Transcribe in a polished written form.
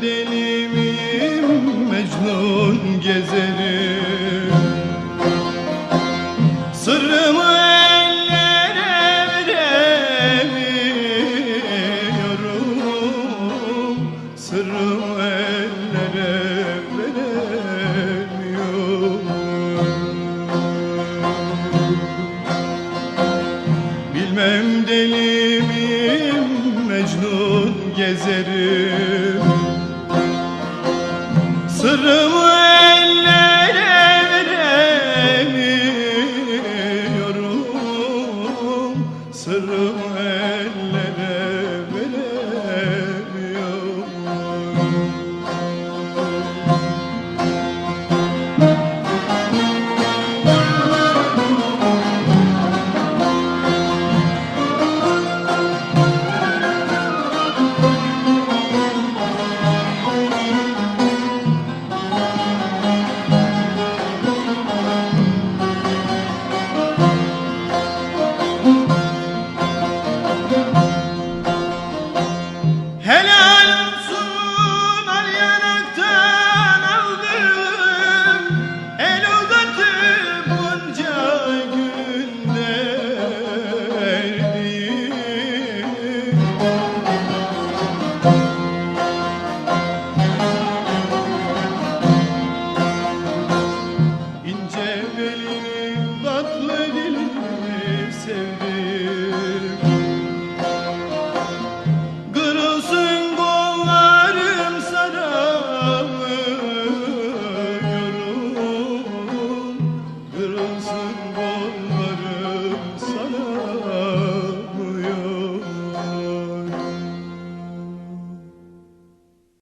deli miyim, Mecnun gezerim. Sırrımı ellere veremiyorum, sırrımı ellere veremiyorum. Bilmem deli miyim, Mecnun gezerim. Sırrımı ellere veremiyorum, sırrımı ellere veremiyorum. Helal olsun al yanaktan aldım, el uzatıp bunca günde erdim. İnce belini, tatlı dilini sevdim.